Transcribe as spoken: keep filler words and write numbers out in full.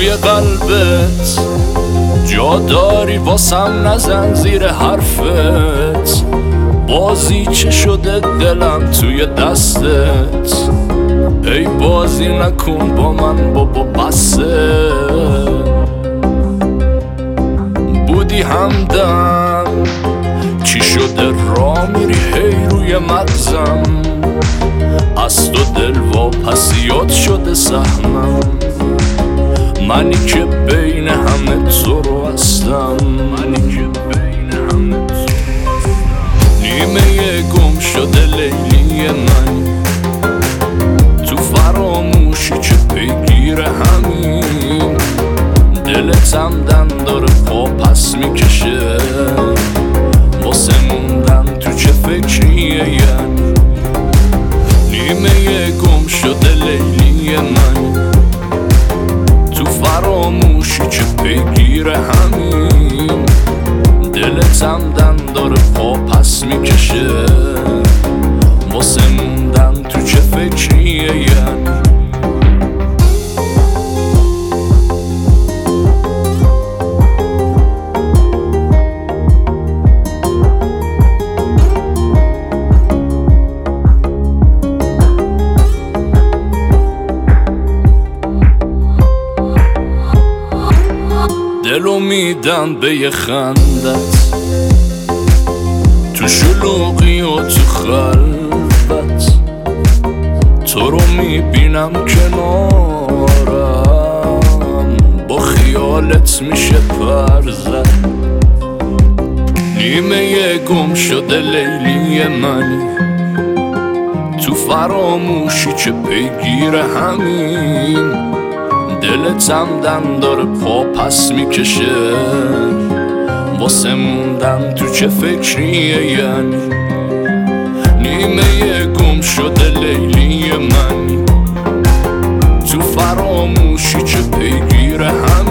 توی قلبت جا داری واسم، نزن زیر حرفت. بازی چه شده دلم توی دستت، ای بازی نکن با من بابا بسه. بودی همدم چی شده را میری هی روی مغزم، از تو دل واپسیات شده سهمم. منی که بین همه تو رو هستم، منی که بین همه تو رو هستم. نیمه گم شده لیلی من، تو فراموشی چه پیگیر همین. دلتم دن داره پا پس میکشه، واسه موندن تو چه فکریه یعنی. نیمه گم شده لیلی من، تو فراموشی چه پیگیر همین. دلتم دن داره پا پس میکشه، واسه موندن تو چه فکریه یعنی. دلو میدم به یه خندت، تو شلوغی و تو خلوت. تو رو میبینم کنارم، با خیالت میشه پر زد. نیمه گم شده لیلی منی، تو فراموشی چه پیگیر همین. دلتم دن داره پا پس میکشه، واسه موندن تو چه فکریه یعنی. نیمه گم شده لیلی من، تو فراموشی چه پیگیر هم.